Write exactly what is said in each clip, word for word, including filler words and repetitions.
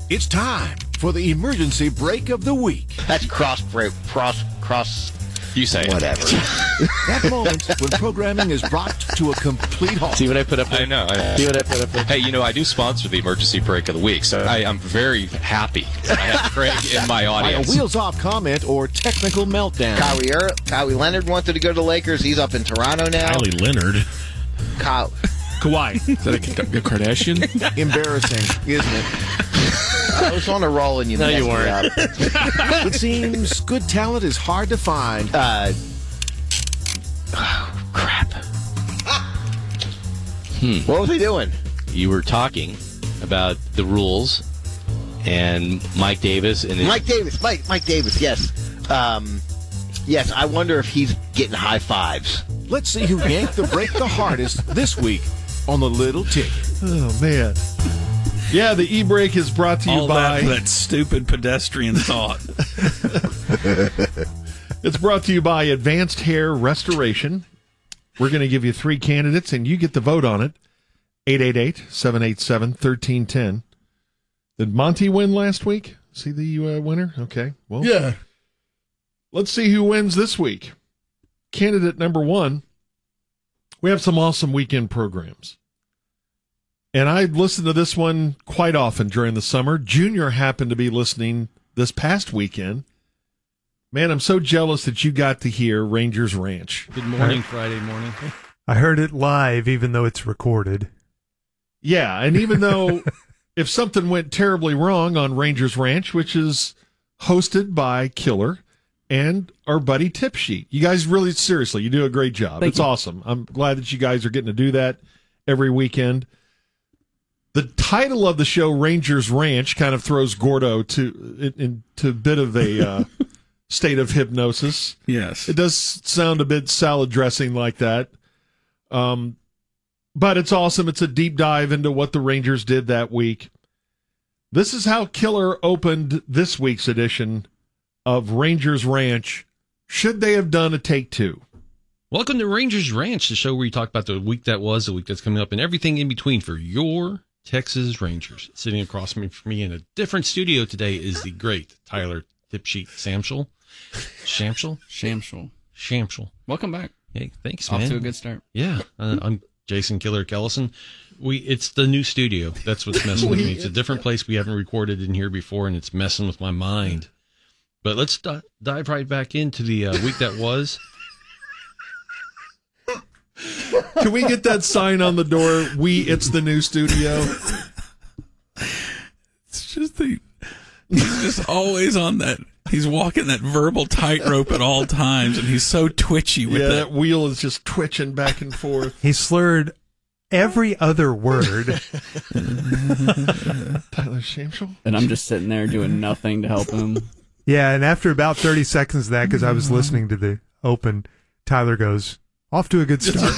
It's time for the emergency break of the week. That's cross break, cross, cross. You say it. Whatever. That moment when programming is brought to a complete halt. See what I put up there? I know. I, See what I put up there? hey, you know, I do sponsor the emergency break of the week, so I, I'm very happy that I have Craig in my By a audience. wheels-off comment or technical meltdown. Kawhi, er- Kawhi Leonard wanted to go to the Lakers. He's up in Toronto now. Kylie Leonard. Ka- Kawhi. Is that a, a Kardashian? Embarrassing, isn't it? I was on a roll and you No, messed you me weren't. up. It seems good talent is hard to find. Uh, oh, crap. Hmm. What was he doing? You were talking about the rules and Mike Davis and his... Mike Davis. Mike, Mike Davis, yes. Um, yes, I wonder if he's getting high fives. Let's see who yanked the break the hardest this week on the Little Ticket. Oh, man. Yeah, the e-break is brought to you All by... that, that stupid pedestrian thought. It's brought to you by Advanced Hair Restoration. We're going to give you three candidates, and you get to vote on it. eight eight eight, seven eight seven, one three one zero. Did Monty win last week? See the uh, winner? Okay. Well, Yeah. let's see who wins this week. Candidate number one, we have some awesome weekend programs. And I listened to this one quite often during the summer. Junior happened to be listening this past weekend. Man, I'm so jealous that you got to hear Rangers Ranch. Good morning, Friday morning. I heard it live, even though it's recorded. Yeah, and even though if something went terribly wrong on Rangers Ranch, which is hosted by Killer and our buddy Tip Sheet, you guys really, seriously, you do a great job. Thank it's you. awesome. I'm glad that you guys are getting to do that every weekend. The title of the show, Rangers Ranch, kind of throws Gordo to into a bit of a uh, state of hypnosis. Yes. It does sound a bit salad dressing like that. Um, but it's awesome. It's a deep dive into what the Rangers did that week. This is how Killer opened this week's edition of Rangers Ranch. Should they have done a take two? Welcome to Rangers Ranch, the show where you talk about the week that was, the week that's coming up, and everything in between for your Texas Rangers. Sitting across from me, from me in a different studio today is the great Tyler Tipsheet Samschel. Shamschel? Shamschel. Shamschel. Welcome back. Hey, thanks, Off man. to a good start. Yeah, uh, I'm Jason Killer Kellison. We It's the new studio. That's what's messing with me. It's a different place we haven't recorded in here before, and it's messing with my mind. But let's di- dive right back into the uh, week that was. Can we get that sign on the door? We, it's the new studio. It's just the... He's just always on that... He's walking that verbal tightrope at all times, and he's so twitchy with Yeah, that. that wheel is just twitching back and forth. He slurred every other word. Tyler Shamschel? And I'm just sitting there doing nothing to help him. Yeah, and after about thirty seconds of that, because I was listening to the open, Tyler goes, off to a good start.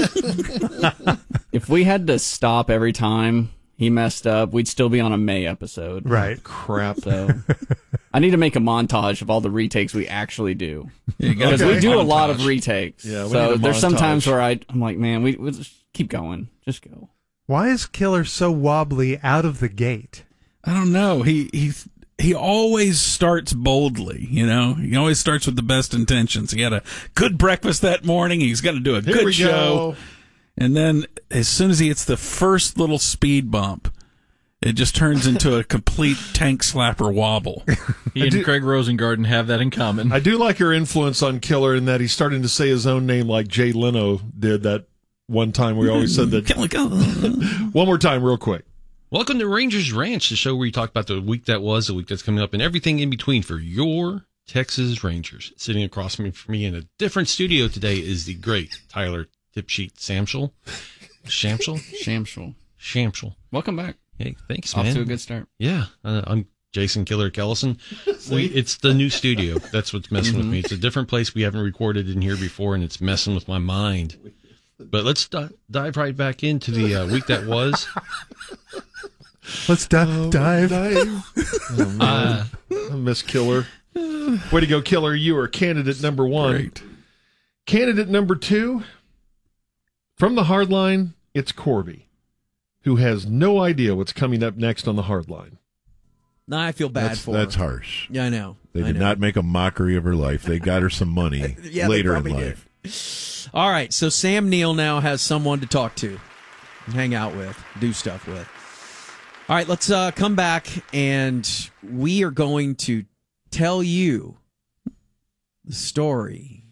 If we had to stop every time he messed up, we'd still be on a May episode. Right. Crap. So I need to make a montage of all the retakes we actually do. You gotta Because do we do a montage. lot of retakes. Yeah, we so need a there's some montage. times where I, I'm like, man, we, we just keep going. Just go. Why is Killer so wobbly out of the gate? I don't know. He he he always starts boldly, you know? He always starts with the best intentions. He had a good breakfast that morning. He's got to do a Here good we show. go. And then as soon as he hits the first little speed bump, it just turns into a complete tank slapper wobble. He I and do- Craig Rosengarten have that in common. I do like your influence on Killer in that he's starting to say his own name like Jay Leno did that one time. We always said that. One more time, real quick. Welcome to Rangers Ranch, the show where you talk about the week that was, the week that's coming up, and everything in between for your Texas Rangers. Sitting across from me, from me in a different studio today is the great Tyler Tipsheet Samschel. Shamschel? Shamschel. Shamschel. Welcome back. Hey, thanks, Off man. to a good start. Yeah, uh, I'm Jason Killer Kellison. We, it's the new studio. That's what's messing with me. It's a different place we haven't recorded in here before, and it's messing with my mind. But let's di- dive right back into the uh, week that was. Let's di- Oh, dive. dive. Oh, man. Uh, I miss Killer. Way to go, Killer. You are candidate number one. Great. Candidate number two, from the hard line, it's Corby, who has no idea what's coming up next on the hard line. I feel bad that's, for That's her. harsh. Yeah, I know. They I did know. not make a mockery of her life. They got her some money Yeah, later in they probably life. did. All right, so Sam Neill now has someone to talk to, hang out with, do stuff with. All right, let's uh, come back, and we are going to tell you the story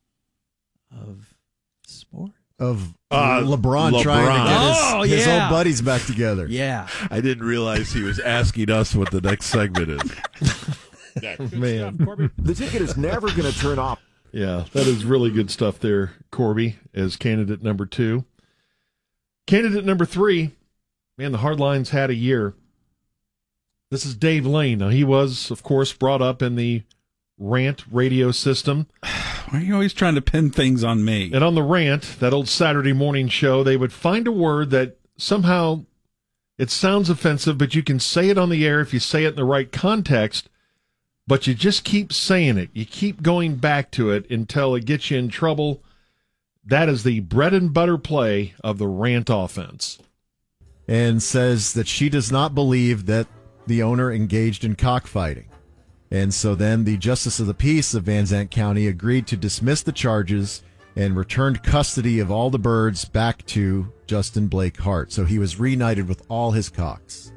of sport. Of Uh, LeBron, LeBron. trying to get his, Oh, his yeah. old buddies back together. Yeah. I didn't realize he was asking us what the next segment is. Man. The ticket is never going to turn off. Yeah, that is really good stuff there, Corby, as candidate number two. Candidate number three, man, the Hardlines had a year. This is Dave Lane. Now, he was, of course, brought up in the Rant radio system. Why are you always trying to pin things on me? And on the Rant, that old Saturday morning show, they would find a word that somehow it sounds offensive, but you can say it on the air if you say it in the right context, but you just keep saying it. You keep going back to it until it gets you in trouble. That is the bread and butter play of the Rant offense. And says that she does not believe that the owner engaged in cockfighting. And so then the Justice of the Peace of Van Zandt County agreed to dismiss the charges and returned custody of all the birds back to Justin Blake Hart. So he was reunited with all his cocks.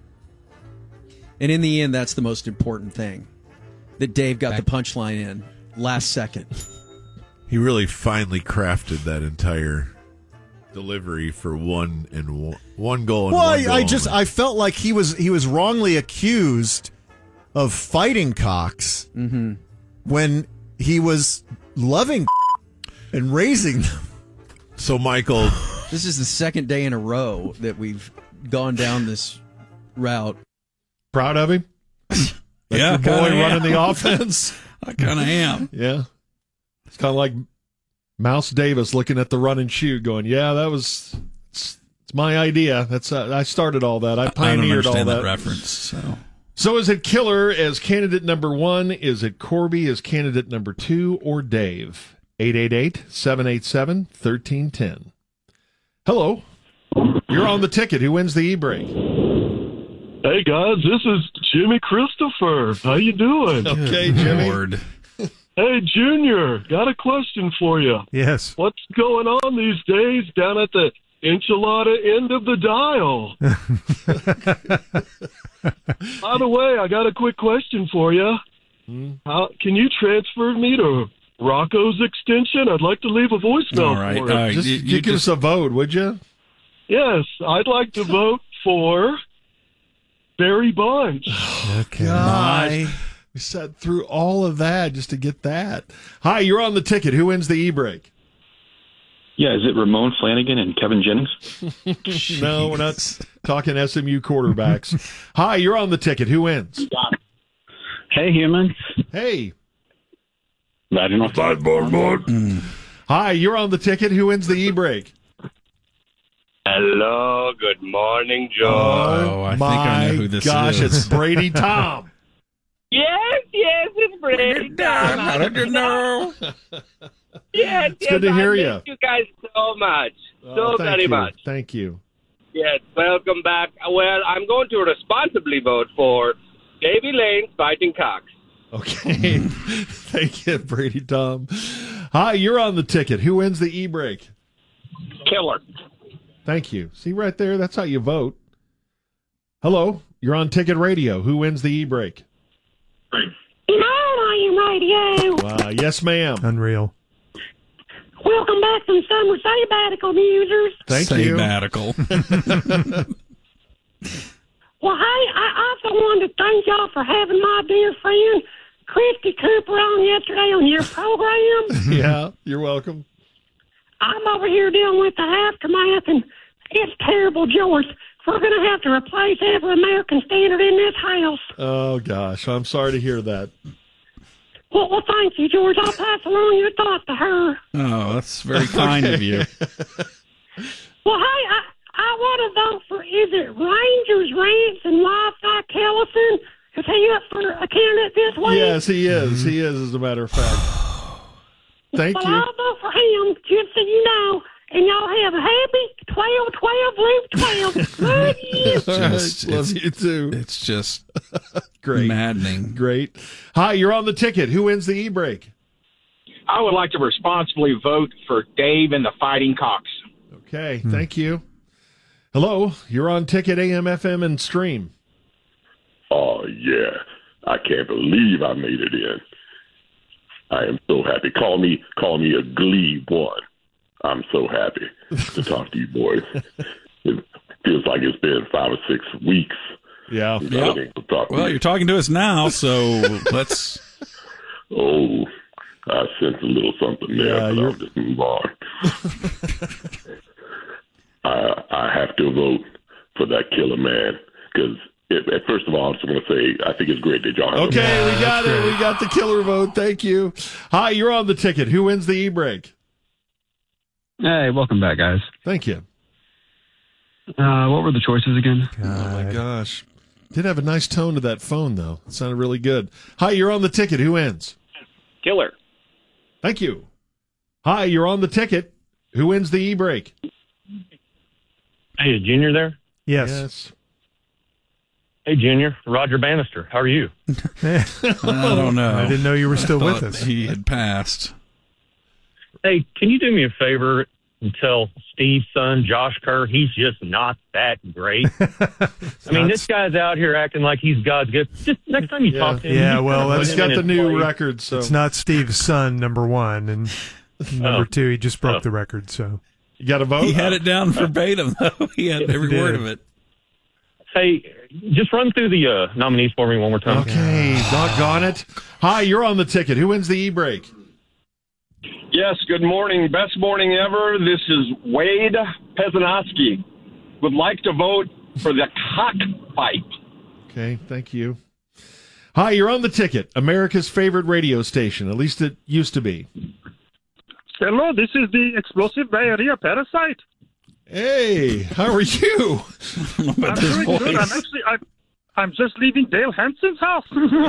And in the end, that's the most important thing, that Dave got the punchline in last second. He really finally crafted that entire delivery for one and one, one goal. And Well, one I, goal I just only. I felt like he was he was wrongly accused of fighting cocks Mm-hmm. when he was loving and raising them. So, Michael, This is the second day in a row that we've gone down this route. Proud of him? Yeah, Your boy kinda running am. the offense? I kind of am. Yeah. It's kind of like Mouse Davis looking at the run and shoot going, yeah, that was, it's, it's my idea. That's uh, I started all that. I I don't pioneered all understand that. that reference. So So is it Killer as candidate number one? Is it Corby as candidate number two? Or Dave? eight eight eight, seven eight seven, one three one zero. Hello. You're on the ticket. Who wins the e-break? Hey guys, this is Jimmy Christopher. How you doing? Okay, Jimmy. Lord. Hey Junior, got a question for you. Yes. What's going on these days down at the enchilada end of the dial? By the way, I got a quick question for you. How can you transfer me to Rocco's extension? I'd like to leave a voicemail All right. for it. Uh, Just, you, you give just, us a vote, would you? Yes, I'd like to vote for Barry Bonds. Okay. God. We sat through all of that just to get that. Hi, you're on the ticket. Who wins the e-break? Yeah, is it Ramon Flanagan and Kevin Jennings? No, we're not talking S M U quarterbacks. Hi, you're on the ticket. Who wins? Hey, humans. Hey. Riding off the Hi, you're on the ticket. Who wins the e-break? Hello, good morning, Joe. Oh, I think I know who this gosh, is. it's Brady Tom. Yes, yes, it's Brady. Tom. How did you know? Yes, It's yes, good to I hear miss you. you guys so much, so Oh, thank very you. much. Thank you. Yes, welcome back. Well, I'm going to responsibly vote for Davy Lane's Fighting Cocks. Okay. Thank you, Brady Tom. Hi, you're on the ticket. Who wins the e-break? Killer. Thank you. See right there? That's how you vote. Hello, you're on Ticket Radio. Who wins the e-break? You know I am radio. Uh, yes, ma'am. Unreal. Welcome back from summer sabbatical, users. Thank you. Sabbatical. Well, hey, I also wanted to thank y'all for having my dear friend Christy Cooper on yesterday on your program. Yeah, you're welcome. I'm over here dealing with the aftermath, and it's terrible, George. We're going to have to replace every American standard in this house. Oh, gosh. I'm sorry to hear that. Well, well, thank you, George. I'll pass along your thoughts to her. Oh, that's very kind of you. Well, hey, I, I want to vote for, is it Rangers Rants and Wi-Fi Kellison? Is he up for a candidate this week? Yes, he is. He is, as a matter of fact. Thank well, you. I'll vote for him, just so you know. and y'all have a happy twelve twelve loop twelve. Love you. Just, Love it's, you too. It's just Great. maddening. Great. Hi, you're on the ticket. Who wins the e-break? I would like to responsibly vote for Dave and the Fighting Cocks. Okay, thank you. Hello, you're on ticket A M, F M, and stream. Oh, yeah. I can't believe I made it in. I am so happy. Call me call me a Glee one. I'm so happy to talk to you boys. It feels like it's been five or six weeks. Yeah. Yep. Well, you're talking to us now, so let's... Oh, I sense a little something there, Yeah, but you're- I'll just move on. I, I have to vote for that killer man because, first of all, I'm just going to say I think it's great that y'all have Okay, him. we got it. We got the killer vote. Thank you. Hi, you're on the ticket. Who wins the e-break? Hey, welcome back, guys. Thank you. Uh, what were the choices again? Oh, my gosh. Did have a nice tone to that phone, though. It sounded really good. Hi, you're on the ticket. Who wins? Killer. Thank you. Hi, you're on the ticket. Who wins the e-break? Hey, Junior there? Yes. Yes. Hey, Junior. Roger Bannister. How are you? I don't know. I didn't know you were still I with thought us. He had passed. Hey, can you do me a favor and tell Steve's son, Josh Kerr, he's just not that great? I mean, this guy's out here acting like he's God's gift. Just next time you Yeah. talk to him, Yeah, you well, put that's him got in the his new place. record, so It's not Steve's son, number one, and number Oh. two, he just broke Oh. the record. So you got to vote. He had it down verbatim, though. He had every He word did. of it. Hey, just run through the uh, nominees for me one more time. Okay, doggone it. Hi, you're on the ticket.Ho wins the e-break? Yes, good morning. Best morning ever. This is Wade Pesanowski. Would like to vote for the cockfight. Okay, thank you. Hi, you're on the ticket. America's favorite radio station. At least it used to be. Hello, this is the explosive diarrhea parasite. Hey, how are you? I'm doing good. I'm actually, I'm, I'm just leaving Dale Hanson's house.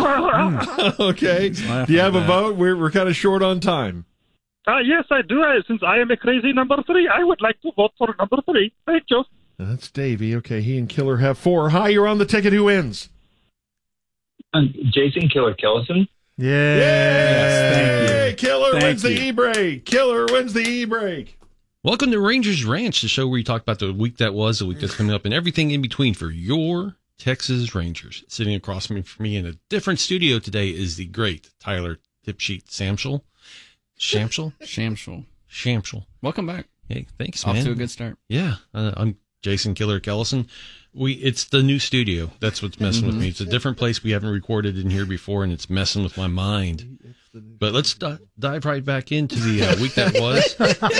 Okay. Do you have a vote? We're we're kind of short on time. Uh, yes, I do. I, since I am a crazy number three, I would like to vote for number three. Thank you. That's Davey. Okay, he and Killer have four. Hi, you're on the ticket. Who wins? Uh, Jason Killer Kellison. Yeah. Yes, thank you. Killer Thank wins the you. e-break. Killer wins the e-break. Welcome to Rangers Ranch, the show where we talk about the week that was, the week that's coming up, and everything in between for your Texas Rangers. Sitting across from me, from me in a different studio today is the great Tyler Tipsheet Samschel. Shamschel? Shamschel. Shamschel. Welcome back. Hey, thanks, Off man. to a good start. Yeah, uh, I'm Jason Killer Kellison. We it's the new studio. That's what's messing Mhm. with me. It's a different place we haven't recorded in here before, and it's messing with my mind. But let's di- dive right back into the uh, week that was.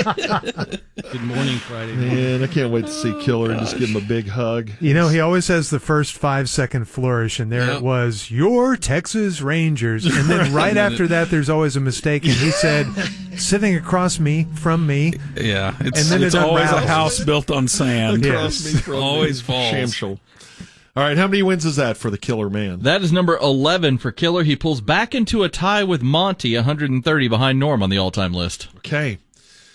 Good morning, Friday. Man, I can't wait to see Killer and just give him a big hug. You know, he always has the first five second flourish, and there Yep. it was, your Texas Rangers. And then right after that, there's always a mistake, and he said, sitting across me, from me. Yeah, it's, and then it's it always a unravels. house built on sand. Across me from always me. falls. Shamschel. All right, how many wins is that for the Killer Man? That is number eleven for Killer. He pulls back into a tie with Monty, one hundred thirty behind Norm on the all-time list. Okay.